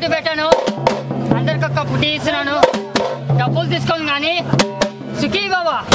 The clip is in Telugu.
బొట్టు పెట్టాను, అందరికి ఒక్క పుట్టి ఇస్తున్నాను. డబ్బులు తీసుకోను కానీ సుఖీ బాబా.